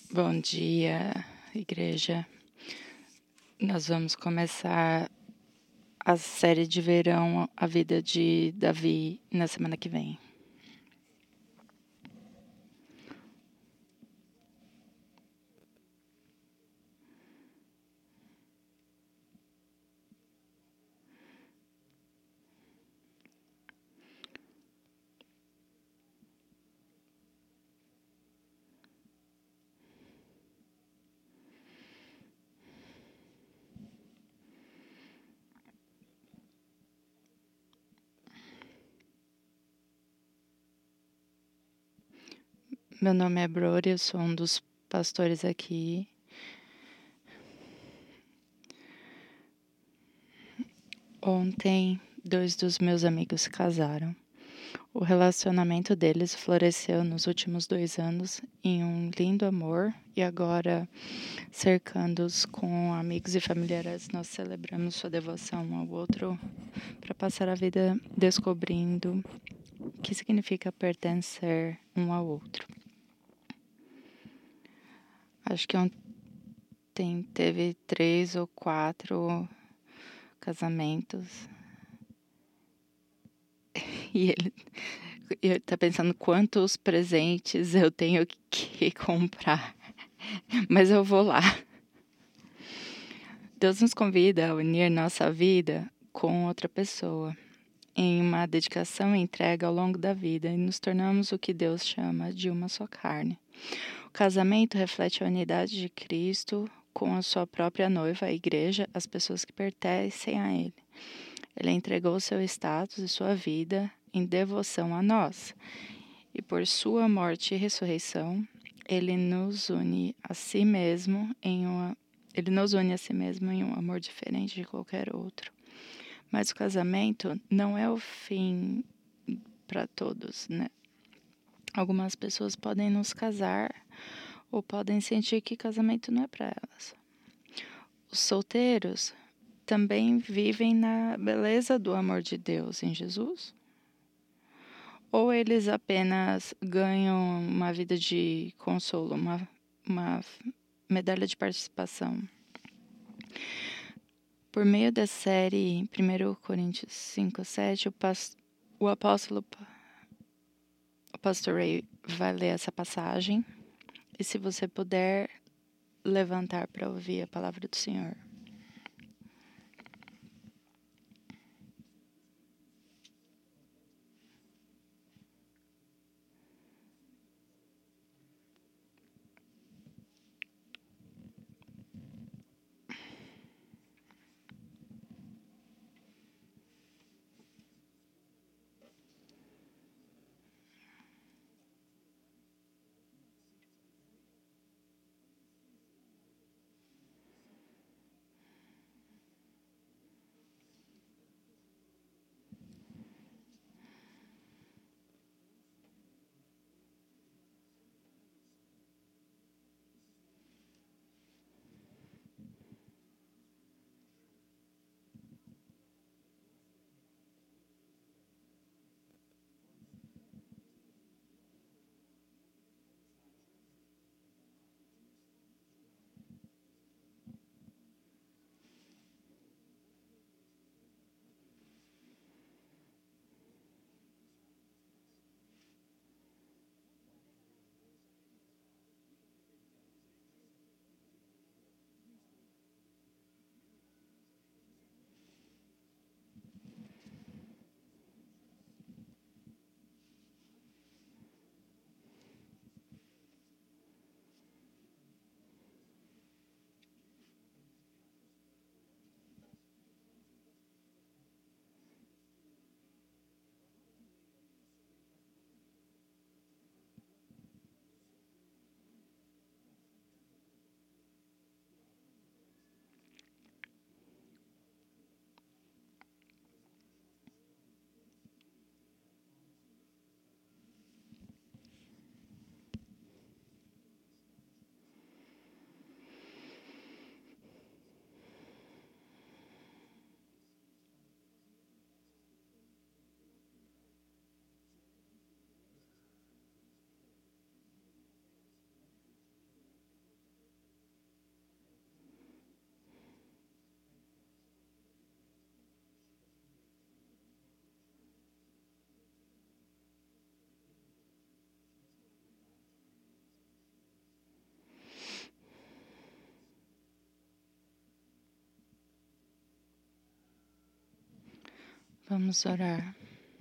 Bom dia, igreja. Nós vamos começar a série de verão, a vida de Davi, na semana que vem. Meu nome é Brori, eu sou um dos pastores aqui. Ontem, 2 dos meus amigos se casaram. O relacionamento deles floresceu nos últimos 2 anos em um lindo amor e agora, cercando-os com amigos e familiares, nós celebramos sua devoção um ao outro para passar a vida descobrindo o que significa pertencer um ao outro. Acho que ontem teve 3 ou 4 casamentos. E ele tá pensando quantos presentes eu tenho que comprar. Mas eu vou lá. Deus nos convida a unir nossa vida com outra pessoa, em uma dedicação e entrega ao longo da vida, e nos tornamos o que Deus chama de uma só carne. O casamento reflete a unidade de Cristo com a sua própria noiva, a igreja, as pessoas que pertencem a Ele. Ele entregou seu status e sua vida em devoção a nós, e por sua morte e ressurreição, Ele nos une a si mesmo em um amor diferente de qualquer outro. Mas o casamento não é o fim para todos, né? Algumas pessoas podem nos casar ou podem sentir que casamento não é para elas. Os solteiros também vivem na beleza do amor de Deus em Jesus? Ou eles apenas ganham uma vida de consolo, uma medalha de participação? Por meio da série 1 Coríntios 5:7, o apóstolo, o pastor Ray, vai ler essa passagem. E se você puder levantar para ouvir a palavra do Senhor. Vamos orar.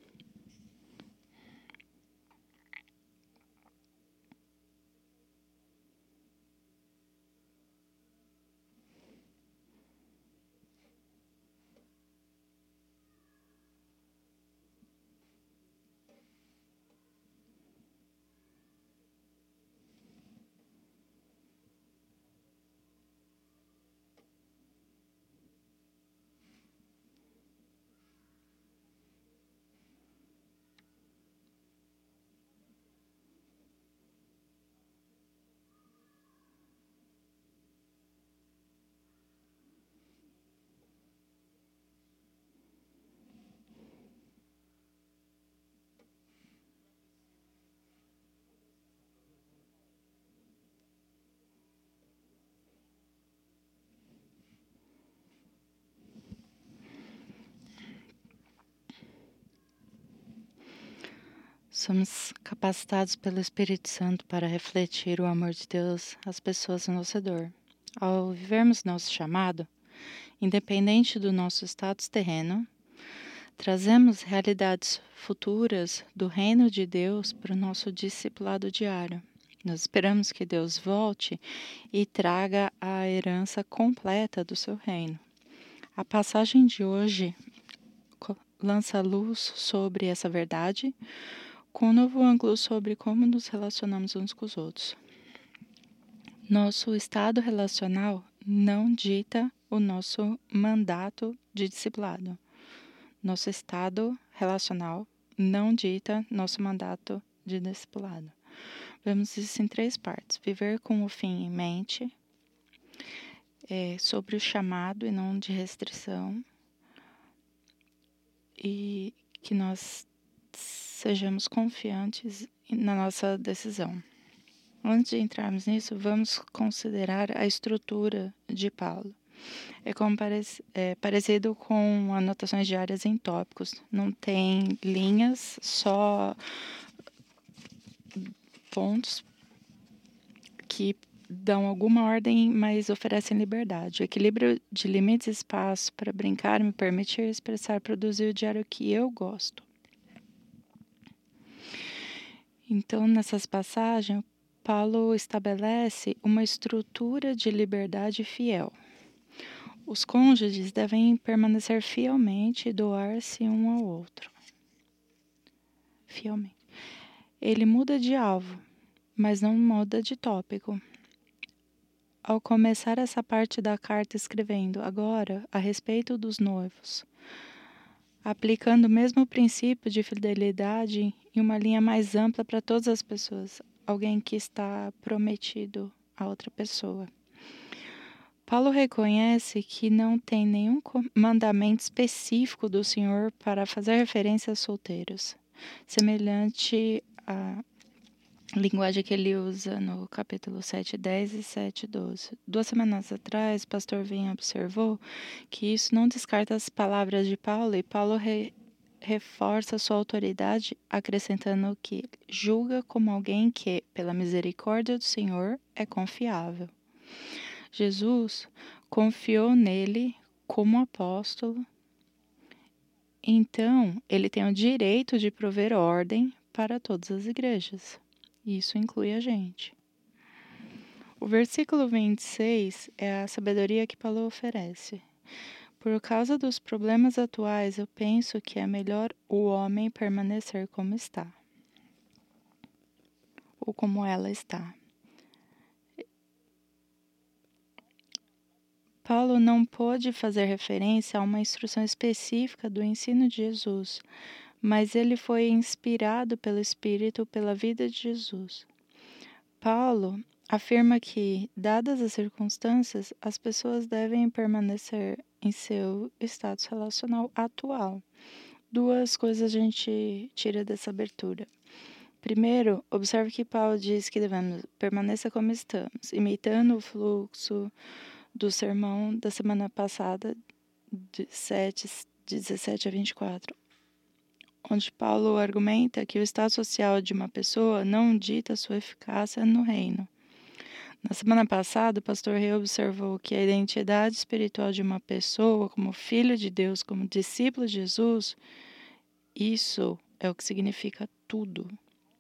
Somos capacitados pelo Espírito Santo para refletir o amor de Deus às pessoas ao nosso redor. Ao vivermos nosso chamado, independente do nosso status terreno, trazemos realidades futuras do reino de Deus para o nosso discipulado diário. Nós esperamos que Deus volte e traga a herança completa do seu reino. A passagem de hoje lança luz sobre essa verdade, com um novo ângulo sobre como nos relacionamos uns com os outros. Nosso estado relacional não dita o nosso mandato de discipulado. Nosso estado relacional não dita nosso mandato de discipulado. Vemos isso em 3 partes. Viver com o fim em mente, sobre o chamado e não de restrição, e que nós sejamos confiantes na nossa decisão. Antes de entrarmos nisso, vamos considerar a estrutura de Paulo. É parecido com anotações diárias em tópicos. Não tem linhas, só pontos que dão alguma ordem, mas oferecem liberdade. O equilíbrio de limites e espaço para brincar me permitir expressar e produzir o diário que eu gosto. Então, nessas passagens, Paulo estabelece uma estrutura de liberdade fiel. Os cônjuges devem permanecer fielmente e doar-se um ao outro. Fielmente. Ele muda de alvo, mas não muda de tópico. Ao começar essa parte da carta escrevendo, agora, a respeito dos noivos, aplicando o mesmo princípio de fidelidade em uma linha mais ampla para todas as pessoas, alguém que está prometido a outra pessoa. Paulo reconhece que não tem nenhum mandamento específico do Senhor para fazer referência a solteiros, semelhante à linguagem que ele usa no capítulo 7:10 e 7:12. 2 semanas atrás, o pastor Vinha observou que isso não descarta as palavras de Paulo, e Paulo reforça sua autoridade, acrescentando que julga como alguém que, pela misericórdia do Senhor, é confiável. Jesus confiou nele como apóstolo, então ele tem o direito de prover ordem para todas as igrejas. Isso inclui a gente. O versículo 26 é a sabedoria que Paulo oferece. Por causa dos problemas atuais, eu penso que é melhor o homem permanecer como está, ou como ela está. Paulo não pôde fazer referência a uma instrução específica do ensino de Jesus, mas ele foi inspirado pelo Espírito pela vida de Jesus. Paulo afirma que, dadas as circunstâncias, as pessoas devem permanecer em seu status relacional atual. 2 coisas a gente tira dessa abertura. Primeiro, observe que Paulo diz que devemos permanecer como estamos, imitando o fluxo do sermão da semana passada, de 17 a 24, onde Paulo argumenta que o estado social de uma pessoa não dita sua eficácia no reino. Na semana passada, o pastor Rei observou que a identidade espiritual de uma pessoa, como filho de Deus, como discípulo de Jesus, isso é o que significa tudo.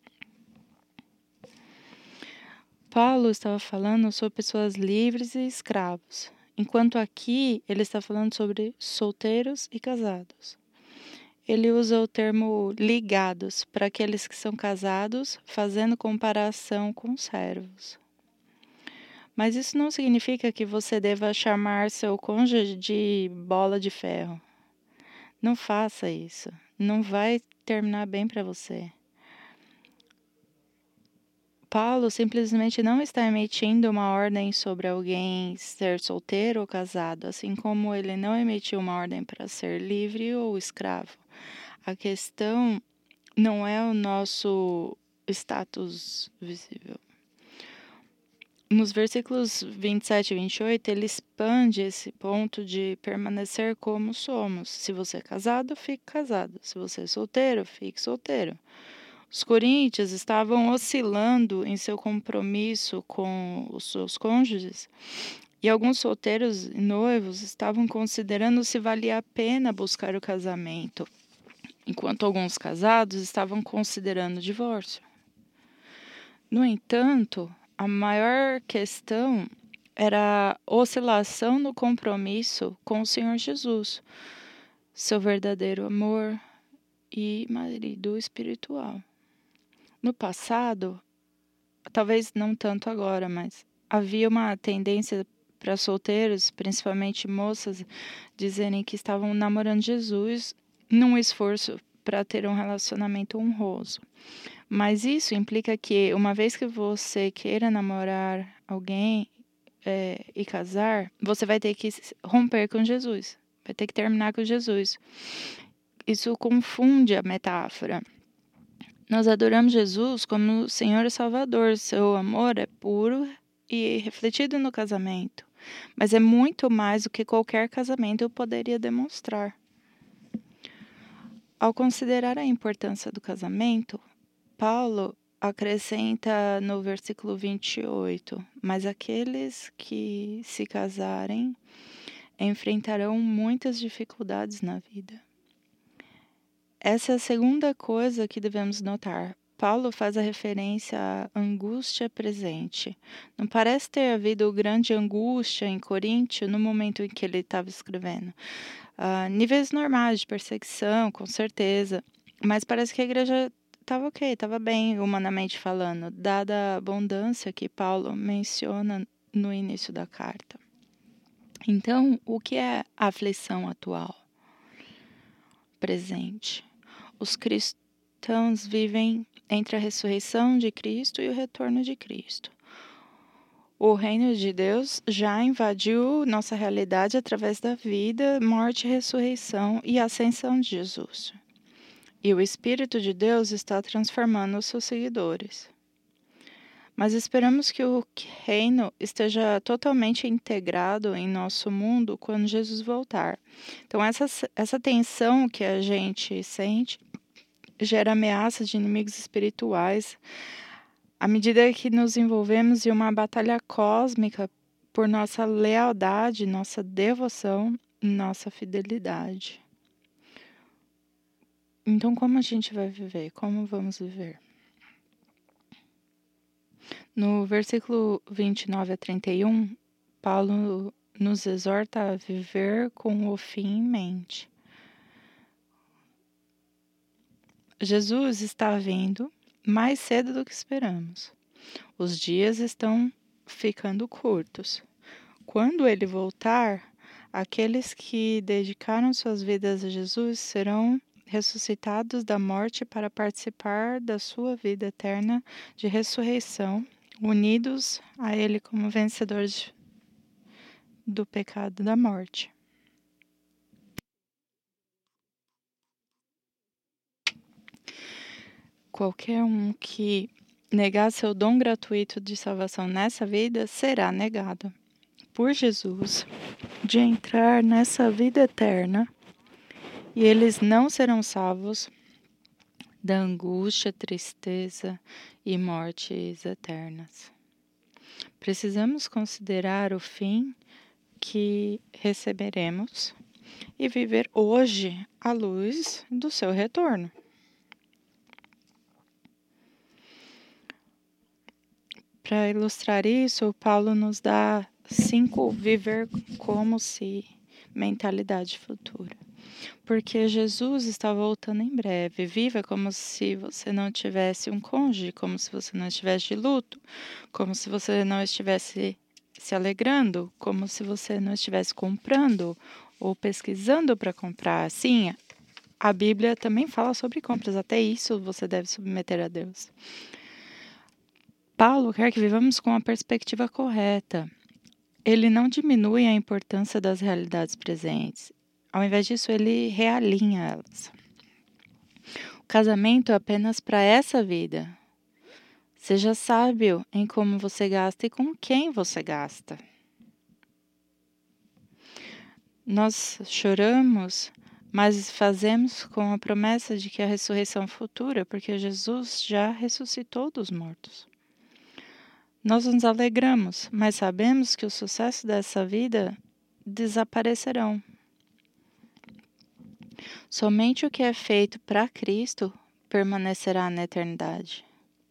Paulo estava falando sobre pessoas livres e escravos, enquanto aqui ele está falando sobre solteiros e casados. Ele usa o termo ligados para aqueles que são casados, fazendo comparação com servos. Mas isso não significa que você deva chamar seu cônjuge de bola de ferro. Não faça isso. Não vai terminar bem para você. Paulo simplesmente não está emitindo uma ordem sobre alguém ser solteiro ou casado, assim como ele não emitiu uma ordem para ser livre ou escravo. A questão não é o nosso status visível. Nos versículos 27 e 28, ele expande esse ponto de permanecer como somos. Se você é casado, fique casado. Se você é solteiro, fique solteiro. Os coríntios estavam oscilando em seu compromisso com os seus cônjuges e alguns solteiros e noivos estavam considerando se valia a pena buscar o casamento, enquanto alguns casados estavam considerando o divórcio. No entanto, a maior questão era a oscilação no compromisso com o Senhor Jesus, seu verdadeiro amor e marido espiritual. No passado, talvez não tanto agora, mas havia uma tendência para solteiros, principalmente moças, dizerem que estavam namorando Jesus num esforço para ter um relacionamento honroso. Mas isso implica que, uma vez que você queira namorar alguém e casar, você vai ter que romper com Jesus, vai ter que terminar com Jesus. Isso confunde a metáfora. Nós adoramos Jesus como Senhor e Salvador. Seu amor é puro e refletido no casamento, mas é muito mais do que qualquer casamento poderia demonstrar. Ao considerar a importância do casamento, Paulo acrescenta no versículo 28, mas aqueles que se casarem enfrentarão muitas dificuldades na vida. Essa é a segunda coisa que devemos notar. Paulo faz a referência à angústia presente. Não parece ter havido grande angústia em Coríntio no momento em que ele estava escrevendo. Níveis normais de perseguição, com certeza, mas parece que a igreja estava ok, estava bem, humanamente falando, dada a abundância que Paulo menciona no início da carta. Então, o que é a aflição atual? Presente. Os cristãos vivem entre a ressurreição de Cristo e o retorno de Cristo. O reino de Deus já invadiu nossa realidade através da vida, morte, ressurreição e ascensão de Jesus. E o Espírito de Deus está transformando os seus seguidores. Mas esperamos que o reino esteja totalmente integrado em nosso mundo quando Jesus voltar. Então, essa tensão que a gente sente gera ameaças de inimigos espirituais à medida que nos envolvemos em uma batalha cósmica por nossa lealdade, nossa devoção e nossa fidelidade. Então, como a gente vai viver? Como vamos viver? No versículo 29 a 31, Paulo nos exorta a viver com o fim em mente. Jesus está vindo mais cedo do que esperamos. Os dias estão ficando curtos. Quando ele voltar, aqueles que dedicaram suas vidas a Jesus serão ressuscitados da morte para participar da sua vida eterna de ressurreição, unidos a Ele como vencedores do pecado e da morte. Qualquer um que negar seu dom gratuito de salvação nessa vida será negado por Jesus de entrar nessa vida eterna, e eles não serão salvos da angústia, tristeza e mortes eternas. Precisamos considerar o fim que receberemos e viver hoje à luz do seu retorno. Para ilustrar isso, Paulo nos dá 5 viver como se mentalidade futura. Porque Jesus está voltando em breve. Viva como se você não tivesse um cônjuge, como se você não estivesse de luto, como se você não estivesse se alegrando, como se você não estivesse comprando ou pesquisando para comprar. Sim, a Bíblia também fala sobre compras, até isso você deve submeter a Deus. Paulo quer que vivamos com a perspectiva correta. Ele não diminui a importância das realidades presentes. Ao invés disso, ele realinha elas. O casamento é apenas para essa vida. Seja sábio em como você gasta e com quem você gasta. Nós choramos, mas fazemos com a promessa de que a ressurreição futura, porque Jesus já ressuscitou dos mortos. Nós nos alegramos, mas sabemos que o sucesso dessa vida desaparecerão. Somente o que é feito para Cristo permanecerá na eternidade.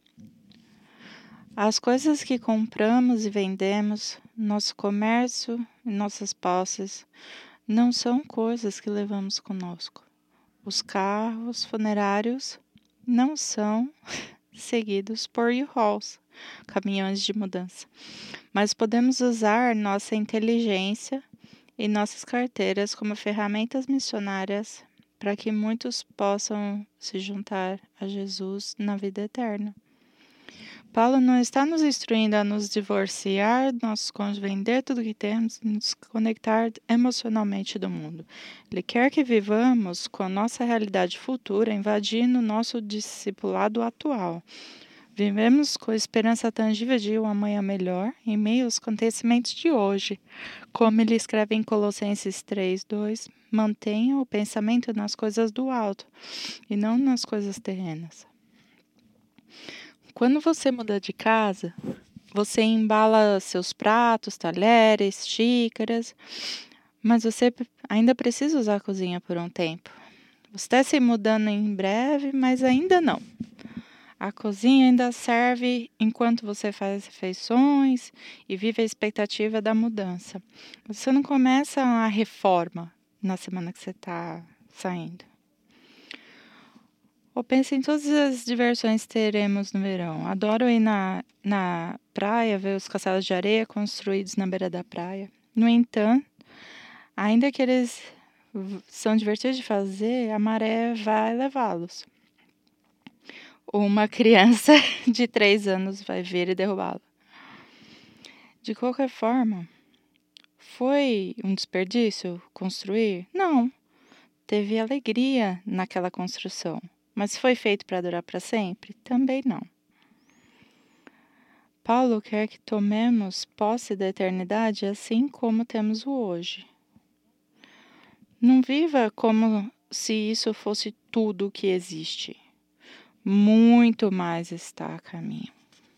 As coisas que compramos e vendemos, nosso comércio e nossas posses, não são coisas que levamos conosco. Os carros funerários não são seguidos por U-Hauls, caminhões de mudança, mas podemos usar nossa inteligência e nossas carteiras como ferramentas missionárias para que muitos possam se juntar a Jesus na vida eterna. Paulo não está nos instruindo a nos divorciar, nossos cônjuges, vender tudo que temos e nos conectar emocionalmente do mundo. Ele quer que vivamos com a nossa realidade futura invadindo o nosso discipulado atual. Vivemos com a esperança tangível de um amanhã melhor em meio aos acontecimentos de hoje. Como ele escreve em Colossenses 3:2, mantenha o pensamento nas coisas do alto e não nas coisas terrenas. Quando você muda de casa, você embala seus pratos, talheres, xícaras, mas você ainda precisa usar a cozinha por um tempo. Você está se mudando em breve, mas ainda não. A cozinha ainda serve enquanto você faz refeições e vive a expectativa da mudança. Você não começa a reforma na semana que você está saindo. Ou pense em todas as diversões que teremos no verão. Adoro ir na praia, ver os castelos de areia construídos na beira da praia. No entanto, ainda que eles são divertidos de fazer, a maré vai levá-los. Uma criança de 3 anos vai vir e derrubá-lo. De qualquer forma, foi um desperdício construir? Não. Teve alegria naquela construção. Mas foi feito para durar para sempre? Também não. Paulo quer que tomemos posse da eternidade assim como temos o hoje. Não viva como se isso fosse tudo o que existe. Muito mais está a caminho.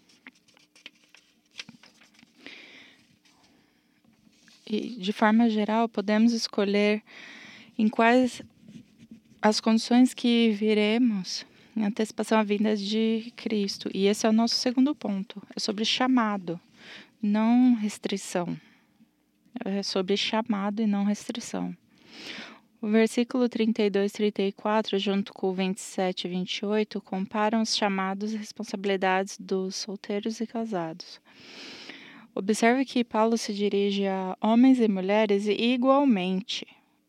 E, de forma geral, podemos escolher em quais as condições que viremos em antecipação à vinda de Cristo. E esse é o nosso segundo ponto. É sobre chamado, não restrição. É sobre chamado e não restrição. O versículo 32 e 34, junto com o 27 e 28, comparam os chamados e responsabilidades dos solteiros e casados. Observe que Paulo se dirige a homens e mulheres igualmente.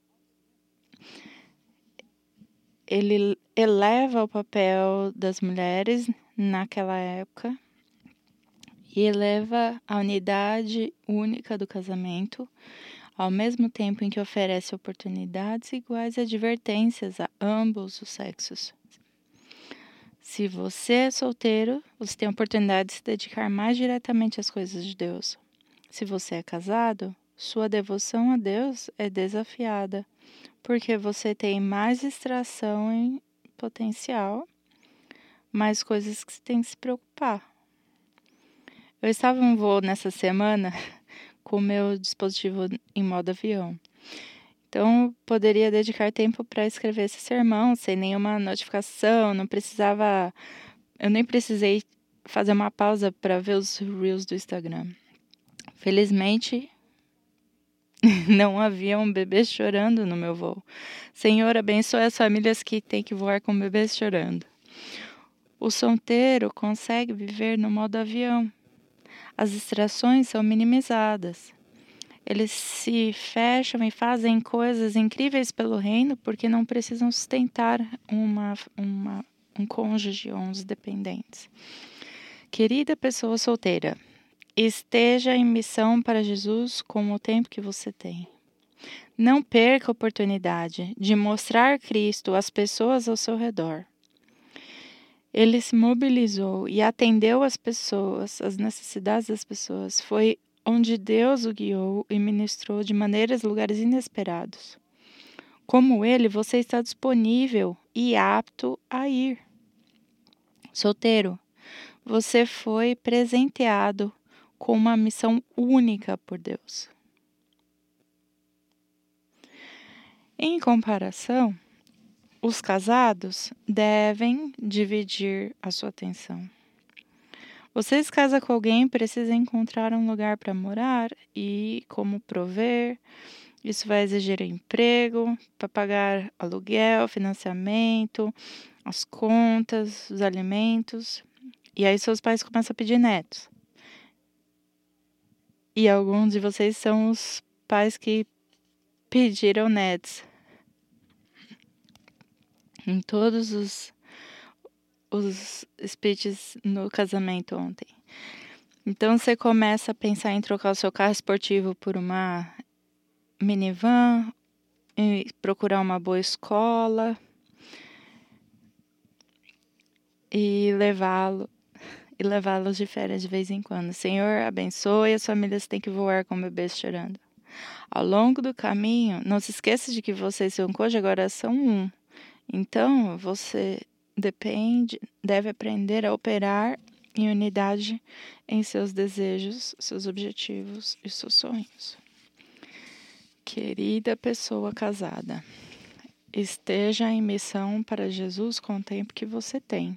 Ele eleva o papel das mulheres naquela época e eleva a unidade única do casamento, ao mesmo tempo em que oferece oportunidades iguais e advertências a ambos os sexos. Se você é solteiro, você tem a oportunidade de se dedicar mais diretamente às coisas de Deus. Se você é casado, sua devoção a Deus é desafiada, porque você tem mais distração em potencial, mais coisas que você tem que se preocupar. Eu estava em um voo nessa semana com o meu dispositivo em modo avião. Então, eu poderia dedicar tempo para escrever esse sermão sem nenhuma notificação, eu nem precisei fazer uma pausa para ver os Reels do Instagram. Felizmente, não havia um bebê chorando no meu voo. Senhor, abençoe as famílias que têm que voar com bebês chorando. O solteiro consegue viver no modo avião. As distrações são minimizadas. Eles se fecham e fazem coisas incríveis pelo reino porque não precisam sustentar um cônjuge ou uns dependentes. Querida pessoa solteira, esteja em missão para Jesus com o tempo que você tem. Não perca a oportunidade de mostrar Cristo às pessoas ao seu redor. Ele se mobilizou e atendeu as pessoas, as necessidades das pessoas. Foi onde Deus o guiou e ministrou de maneiras e lugares inesperados. Como ele, você está disponível e apto a ir. Solteiro, você foi presenteado com uma missão única por Deus. Em comparação, os casados devem dividir a sua atenção. Você se casa com alguém, precisa encontrar um lugar para morar e como prover. Isso vai exigir emprego, para pagar aluguel, financiamento, as contas, os alimentos. E aí seus pais começam a pedir netos. E alguns de vocês são os pais que pediram netos. Em todos os speeches no casamento ontem. Então você começa a pensar em trocar o seu carro esportivo por uma minivan, e procurar uma boa escola e levá-los de férias de vez em quando. Senhor, abençoe, as famílias têm que voar com bebês chorando. Ao longo do caminho, não se esqueça de que você e seu cônjuge agora são um. Então, você deve aprender a operar em unidade em seus desejos, seus objetivos e seus sonhos. Querida pessoa casada, esteja em missão para Jesus com o tempo que você tem.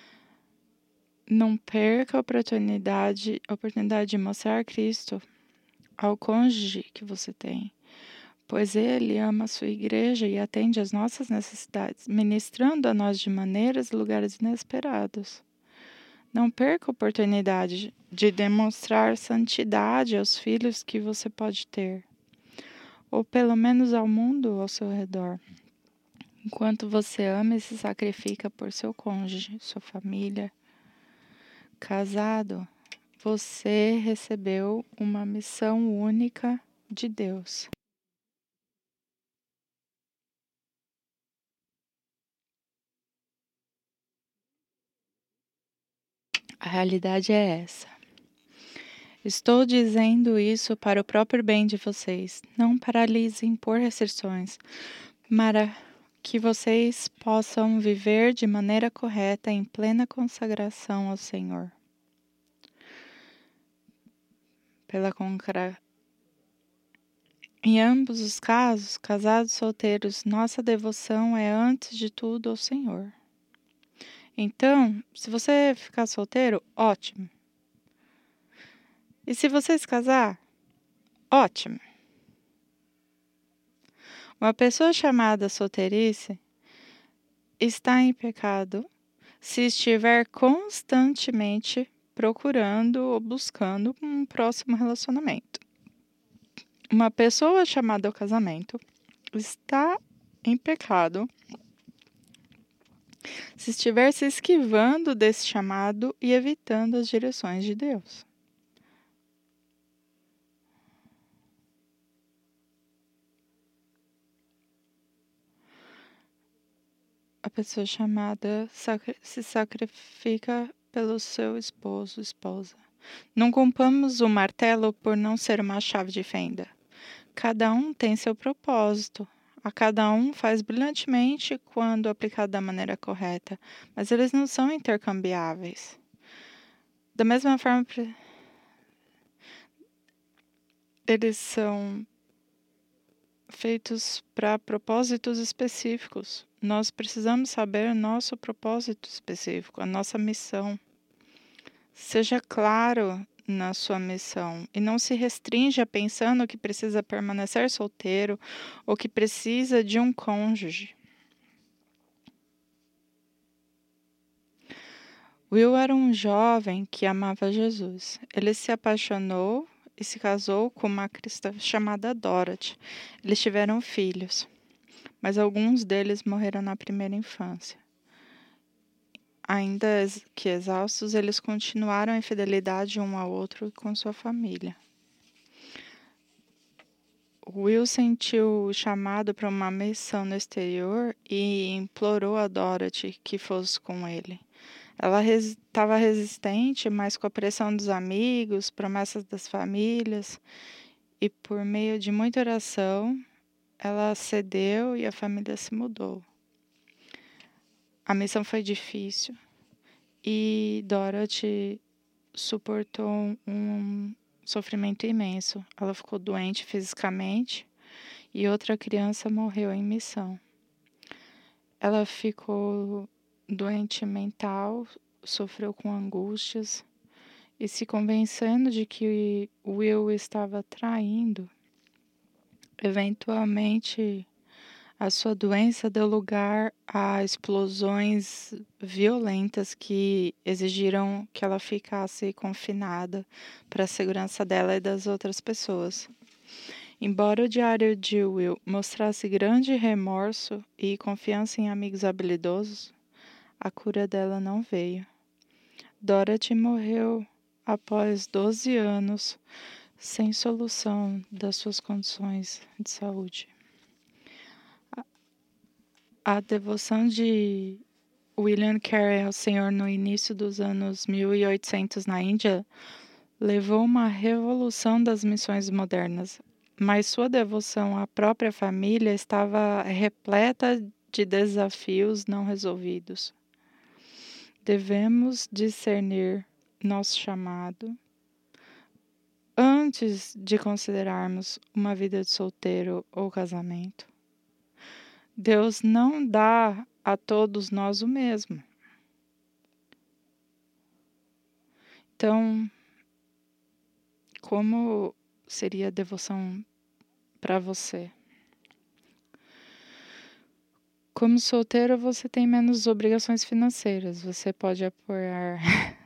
Não perca a oportunidade de mostrar Cristo ao cônjuge que você tem, pois Ele ama a sua igreja e atende às nossas necessidades, ministrando a nós de maneiras e lugares inesperados. Não perca a oportunidade de demonstrar santidade aos filhos que você pode ter, ou pelo menos ao mundo ao seu redor. Enquanto você ama e se sacrifica por seu cônjuge, sua família, casado, você recebeu uma missão única de Deus. A realidade é essa. Estou dizendo isso para o próprio bem de vocês. Não para lhes impor restrições, para que vocês possam viver de maneira correta em plena consagração ao Senhor. Em ambos os casos, casados e solteiros, nossa devoção é antes de tudo ao Senhor. Então, se você ficar solteiro, ótimo. E se você se casar, ótimo. Uma pessoa chamada solteirice está em pecado se estiver constantemente procurando ou buscando um próximo relacionamento. Uma pessoa chamada ao casamento está em pecado se estiver se esquivando desse chamado e evitando as direções de Deus. A pessoa chamada se sacrifica pelo seu esposo, esposa. Não culpamos o martelo por não ser uma chave de fenda. Cada um tem seu propósito. A cada um faz brilhantemente quando aplicado da maneira correta, mas eles não são intercambiáveis. Da mesma forma, eles são feitos para propósitos específicos. Nós precisamos saber o nosso propósito específico, a nossa missão. Seja claro na sua missão e não se restrinja pensando que precisa permanecer solteiro ou que precisa de um cônjuge. Will era um jovem que amava Jesus. Ele se apaixonou e se casou com uma cristã chamada Dorothy. Eles tiveram filhos, mas alguns deles morreram na primeira infância. Ainda que exaustos, eles continuaram em fidelidade um ao outro e com sua família. Will sentiu o chamado para uma missão no exterior e implorou a Dorothy que fosse com ele. Ela estava resistente, mas com a pressão dos amigos, promessas das famílias e por meio de muita oração, ela cedeu e a família se mudou. A missão foi difícil e Dorothy suportou um sofrimento imenso. Ela ficou doente fisicamente e outra criança morreu em missão. Ela ficou doente mental, sofreu com angústias e se convencendo de que Will estava traindo, eventualmente a sua doença deu lugar a explosões violentas que exigiram que ela ficasse confinada para a segurança dela e das outras pessoas. Embora o diário de Will mostrasse grande remorso e confiança em amigos habilidosos, a cura dela não veio. Dorothy morreu após 12 anos sem solução das suas condições de saúde. A devoção de William Carey ao Senhor no início dos anos 1800 na Índia levou uma revolução das missões modernas, mas sua devoção à própria família estava repleta de desafios não resolvidos. Devemos discernir nosso chamado antes de considerarmos uma vida de solteiro ou casamento. Deus não dá a todos nós o mesmo. Então, como seria a devoção para você? Como solteiro, você tem menos obrigações financeiras. Você pode apoiar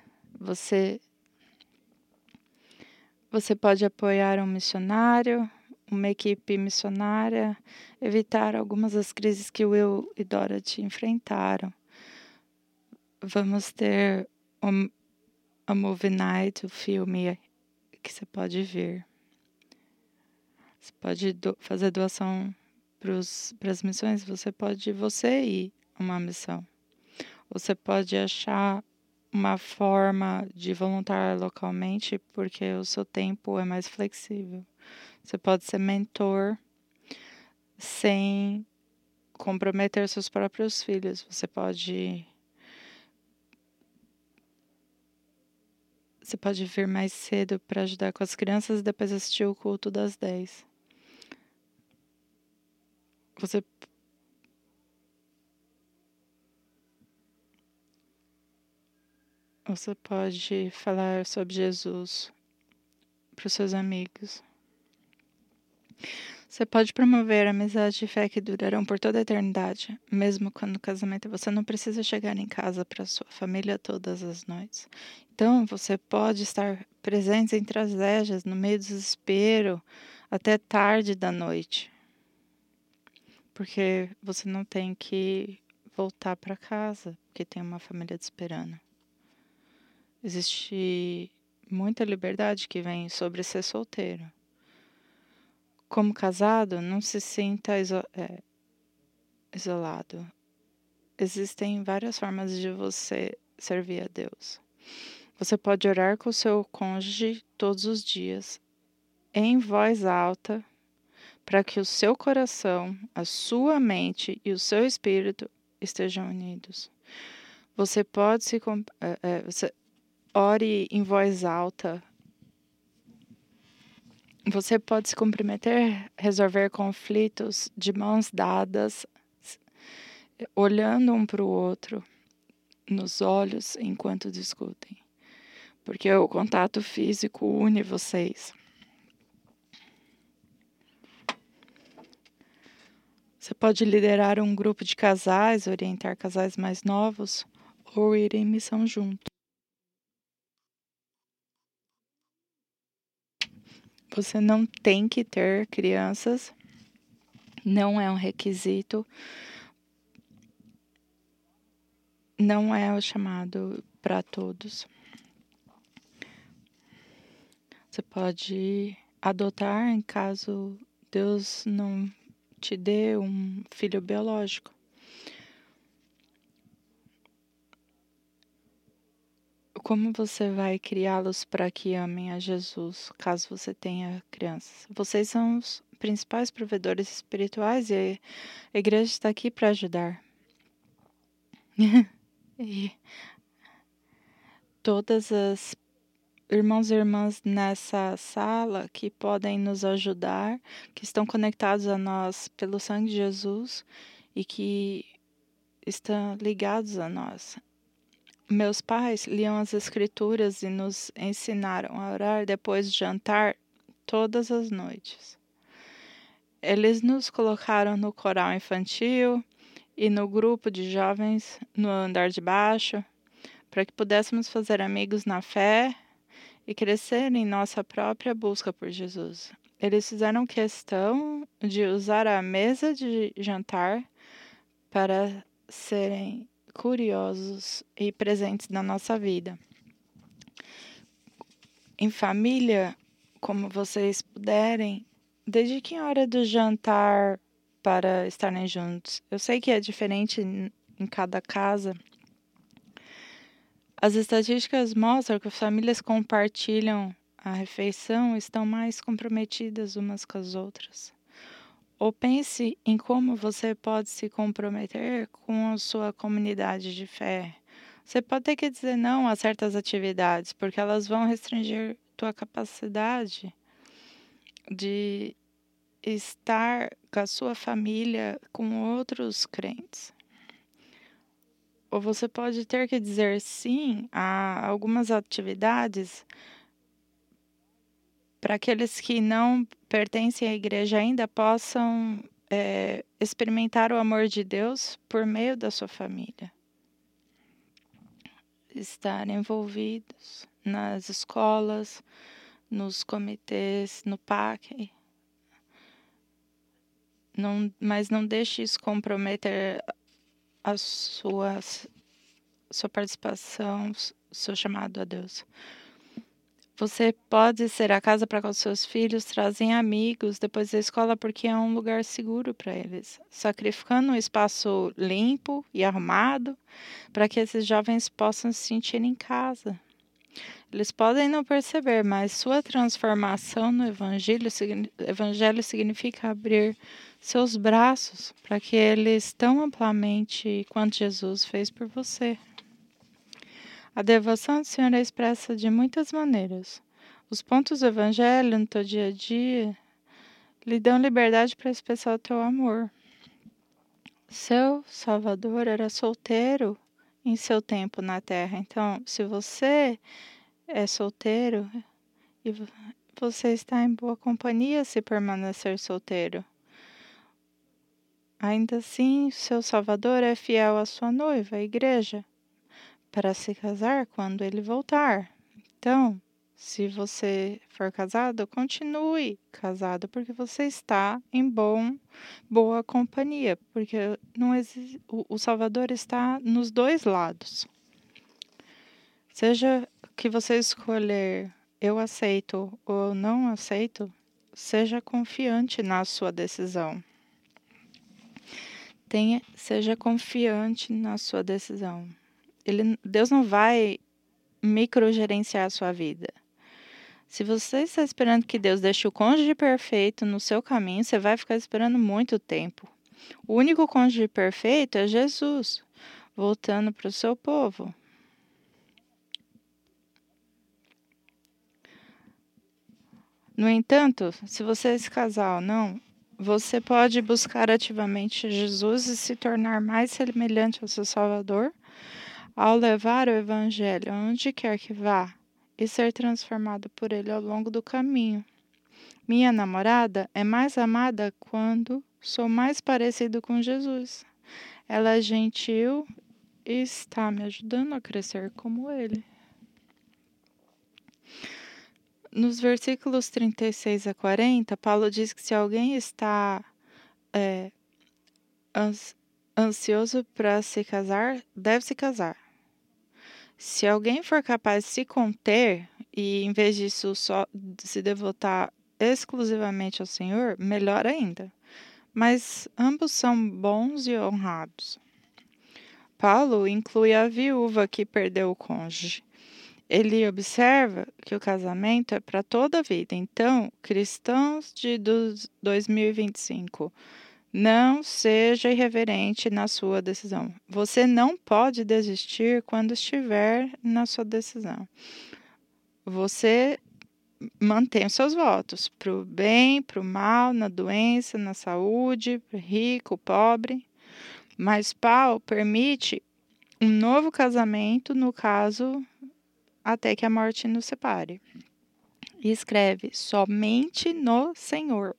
você pode apoiar um missionário, uma equipe missionária, evitar algumas das crises que Will e Dorothy enfrentaram. Vamos ter a Movie Night, o filme que você pode ver. Você pode fazer doação para as missões, você ir a uma missão. Você pode achar uma forma de voluntário localmente porque o seu tempo é mais flexível. Você pode ser mentor sem comprometer seus próprios filhos. Você pode vir mais cedo para ajudar com as crianças e depois assistir o culto das 10. Você pode falar sobre Jesus para os seus amigos. Você pode promover amizade e fé que durarão por toda a eternidade, mesmo quando o casamento você não precisa chegar em casa para sua família todas as noites. Então, você pode estar presente em tragédias, no meio do desespero, até tarde da noite. Porque você não tem que voltar para casa, porque tem uma família te esperando. Existe muita liberdade que vem sobre ser solteiro. Como casado, não se sinta isolado. Existem várias formas de você servir a Deus. Você pode orar com o seu cônjuge todos os dias, em voz alta, para que o seu coração, a sua mente e o seu espírito estejam unidos. Você pode você ore em voz alta Você pode se comprometer a resolver conflitos de mãos dadas, olhando um para o outro nos olhos enquanto discutem, porque o contato físico une vocês. Você pode liderar um grupo de casais, orientar casais mais novos ou ir em missão junto. Você não tem que ter crianças, não é um requisito, não é o chamado para todos. Você pode adotar em caso Deus não te dê um filho biológico. Como você vai criá-los para que amem a Jesus, caso você tenha crianças? Vocês são os principais provedores espirituais e a igreja está aqui para ajudar. E todas as irmãos e irmãs nessa sala que podem nos ajudar, que estão conectados a nós pelo sangue de Jesus e que estão ligados a nós. Meus pais liam as escrituras e nos ensinaram a orar depois de jantar todas as noites. Eles nos colocaram no coral infantil e no grupo de jovens no andar de baixo, para que pudéssemos fazer amigos na fé e crescer em nossa própria busca por Jesus. Eles fizeram questão de usar a mesa de jantar para serem curiosos e presentes na nossa vida. Em família, como vocês puderem, dediquem a hora do jantar para estarem juntos. Eu sei que é diferente em cada casa. As estatísticas mostram que as famílias compartilham a refeição estão mais comprometidas umas com as outras. Ou pense em como você pode se comprometer com a sua comunidade de fé. Você pode ter que dizer não a certas atividades, porque elas vão restringir tua capacidade de estar com a sua família, com outros crentes. Ou você pode ter que dizer sim a algumas atividades para aqueles que não pertencem à igreja ainda possam experimentar o amor de Deus por meio da sua família. Estar envolvidos nas escolas, nos comitês, no PAC. Mas não deixe isso comprometer a sua participação, seu chamado a Deus. Você pode ser a casa para que os seus filhos trazem amigos depois da escola porque é um lugar seguro para eles, sacrificando um espaço limpo e arrumado para que esses jovens possam se sentir em casa. Eles podem não perceber, mas sua transformação no evangelho significa abrir seus braços para que eles tão amplamente quanto Jesus fez por você. A devoção do Senhor é expressa de muitas maneiras. Os pontos do Evangelho no teu dia a dia lhe dão liberdade para expressar o teu amor. Seu Salvador era solteiro em seu tempo na terra. Então, se você é solteiro e você está em boa companhia se permanecer solteiro. Ainda assim, seu Salvador é fiel à sua noiva, a igreja, para se casar quando ele voltar. Então, se você for casado, continue casado, porque você está em boa companhia, porque não existe, o Salvador está nos dois lados. Seja que você escolher eu aceito ou não aceito, seja confiante na sua decisão. Seja confiante na sua decisão. Deus não vai microgerenciar a sua vida. Se você está esperando que Deus deixe o cônjuge perfeito no seu caminho, você vai ficar esperando muito tempo. O único cônjuge perfeito é Jesus, voltando para o seu povo. No entanto, se você é esse casal ou não, você pode buscar ativamente Jesus e se tornar mais semelhante ao seu Salvador ao levar o Evangelho aonde quer que vá e ser transformado por ele ao longo do caminho. Minha namorada é mais amada quando sou mais parecido com Jesus. Ela é gentil e está me ajudando a crescer como ele. Nos versículos 36 a 40, Paulo diz que se alguém está ansioso para se casar, deve se casar. Se alguém for capaz de se conter e, em vez disso, só se devotar exclusivamente ao Senhor, melhor ainda. Mas ambos são bons e honrados. Paulo inclui a viúva que perdeu o cônjuge. Ele observa que o casamento é para toda a vida. Então, cristãos de 2025, não seja irreverente na sua decisão. Você não pode desistir quando estiver na sua decisão. Você mantém os seus votos para o bem, para o mal, na doença, na saúde, rico, pobre. Mas Paulo permite um novo casamento, no caso, até que a morte nos separe. E escreve, somente no Senhor.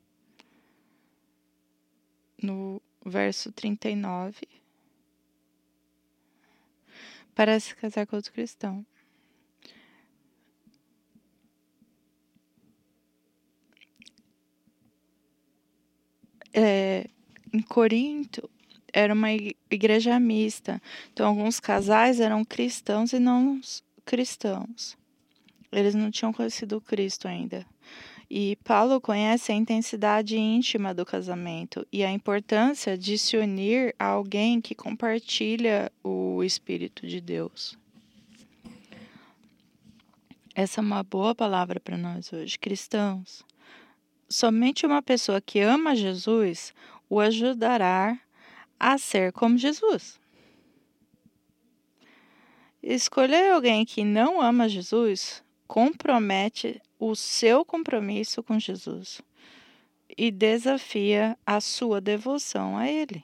No verso 39. Para se casar com outro cristão. Em Corinto, era uma igreja mista. Então, alguns casais eram cristãos e não cristãos. Eles não tinham conhecido o Cristo ainda. E Paulo conhece a intensidade íntima do casamento e a importância de se unir a alguém que compartilha o Espírito de Deus. Essa é uma boa palavra para nós hoje, cristãos. Somente uma pessoa que ama Jesus o ajudará a ser como Jesus. Escolher alguém que não ama Jesus compromete o seu compromisso com Jesus e desafia a sua devoção a Ele.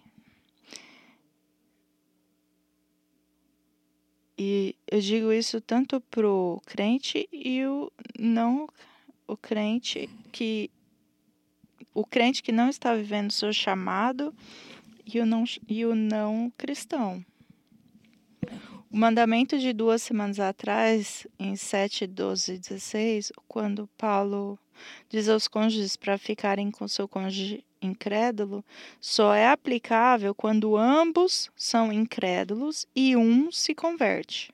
E eu digo isso tanto para o crente e o crente que não está vivendo o seu chamado e o não cristão. O mandamento de 2 semanas atrás, em 7, 12 e 16, quando Paulo diz aos cônjuges para ficarem com seu cônjuge incrédulo, só é aplicável quando ambos são incrédulos e um se converte.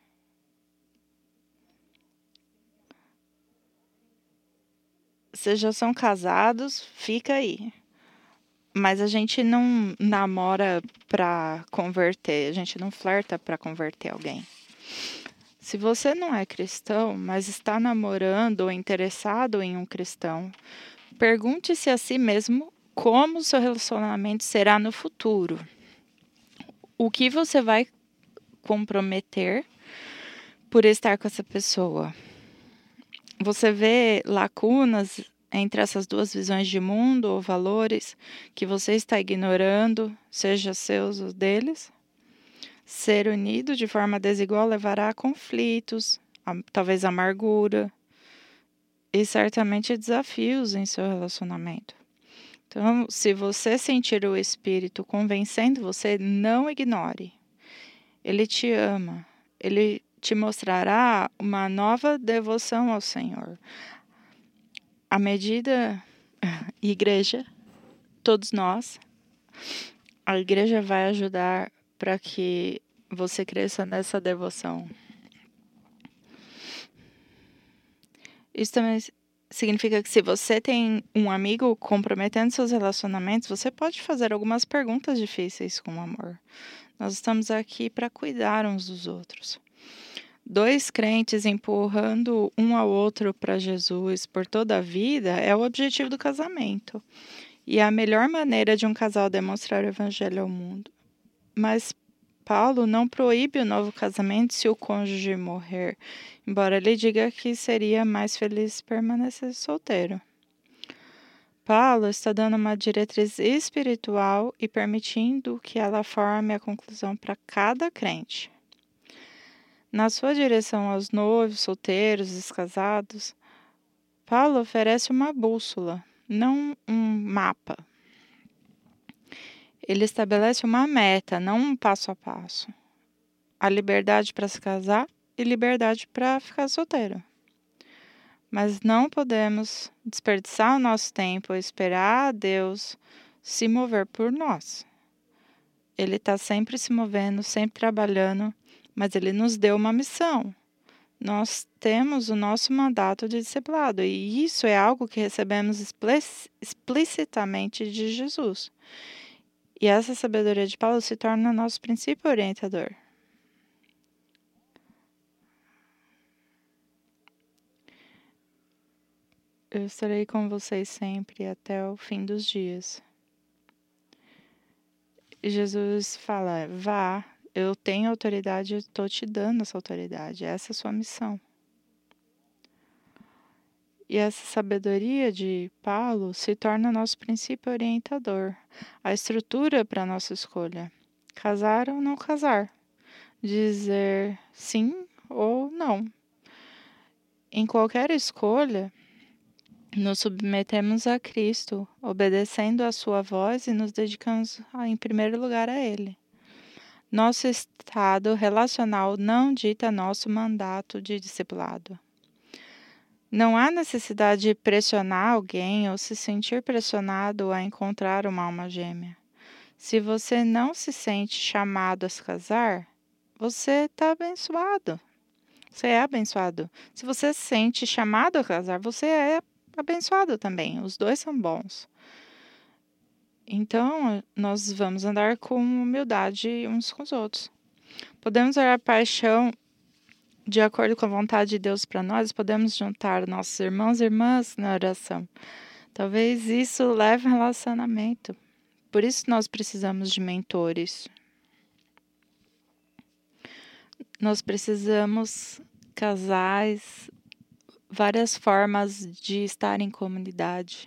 Vocês já são casados, fica aí. Mas a gente não namora para converter, a gente não flerta para converter alguém. Se você não é cristão, mas está namorando ou interessado em um cristão, pergunte-se a si mesmo como o seu relacionamento será no futuro. O que você vai comprometer por estar com essa pessoa? Você vê lacunas entre essas duas visões de mundo ou valores que você está ignorando, seja seus ou deles? Ser unido de forma desigual levará a conflitos, talvez amargura e certamente desafios em seu relacionamento. Então, se você sentir o Espírito convencendo você, não ignore. Ele te ama, ele te mostrará uma nova devoção ao Senhor. À medida, igreja, todos nós, a igreja vai ajudar para que você cresça nessa devoção. Isso também significa que se você tem um amigo comprometendo seus relacionamentos, você pode fazer algumas perguntas difíceis com amor. Nós estamos aqui para cuidar uns dos outros. 2 crentes empurrando um ao outro para Jesus por toda a vida é o objetivo do casamento. E é a melhor maneira de um casal demonstrar o evangelho ao mundo. Mas Paulo não proíbe o novo casamento se o cônjuge morrer, embora ele diga que seria mais feliz permanecer solteiro. Paulo está dando uma diretriz espiritual e permitindo que ela forme a conclusão para cada crente. Na sua direção aos noivos, solteiros, descasados, Paulo oferece uma bússola, não um mapa. Ele estabelece uma meta, não um passo a passo. A liberdade para se casar e liberdade para ficar solteiro. Mas não podemos desperdiçar o nosso tempo e esperar a Deus se mover por nós. Ele está sempre se movendo, sempre trabalhando, mas Ele nos deu uma missão. Nós temos o nosso mandato de discipulado e isso é algo que recebemos explicitamente de Jesus. E essa sabedoria de Paulo se torna nosso princípio orientador. Eu estarei com vocês sempre até o fim dos dias. E Jesus fala, vá, eu tenho autoridade, eu estou te dando essa autoridade, essa é a sua missão. E essa sabedoria de Paulo se torna nosso princípio orientador, a estrutura para a nossa escolha. Casar ou não casar, dizer sim ou não. Em qualquer escolha, nos submetemos a Cristo, obedecendo a sua voz e nos dedicamos em primeiro lugar a Ele. Nosso estado relacional não dita nosso mandato de discipulado. Não há necessidade de pressionar alguém ou se sentir pressionado a encontrar uma alma gêmea. Se você não se sente chamado a se casar, você está abençoado. Você é abençoado. Se você se sente chamado a casar, você é abençoado também. Os dois são bons. Então, nós vamos andar com humildade uns com os outros. Podemos ter a paixão de acordo com a vontade de Deus para nós, podemos juntar nossos irmãos e irmãs na oração. Talvez isso leve a um relacionamento. Por isso nós precisamos de mentores. Nós precisamos casais, várias formas de estar em comunidade.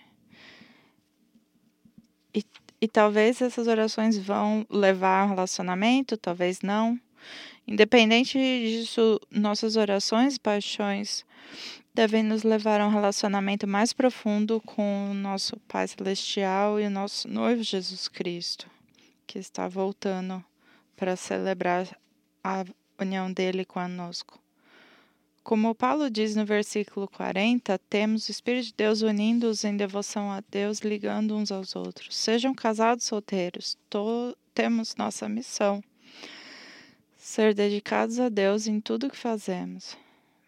E talvez essas orações vão levar a um relacionamento, talvez não. Independente disso, nossas orações e paixões devem nos levar a um relacionamento mais profundo com o nosso Pai Celestial e o nosso noivo Jesus Cristo, que está voltando para celebrar a união dele conosco. Como Paulo diz no versículo 40, temos o Espírito de Deus unindo-os em devoção a Deus, ligando uns aos outros. Sejam casados solteiros, temos nossa missão. Ser dedicados a Deus em tudo que fazemos.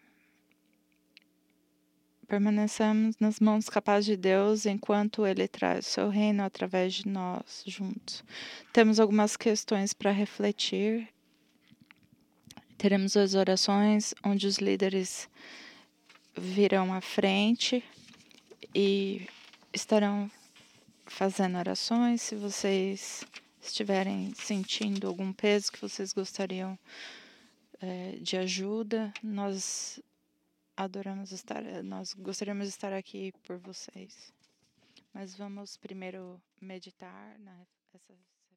Permanecemos nas mãos capazes de Deus enquanto Ele traz o seu reino através de nós juntos. Temos algumas questões para refletir. Teremos as orações onde os líderes virão à frente e estarão fazendo orações. Se vocês estiverem sentindo algum peso que vocês gostariam de ajuda, nós gostaríamos de estar aqui por vocês. Mas vamos primeiro meditar nessa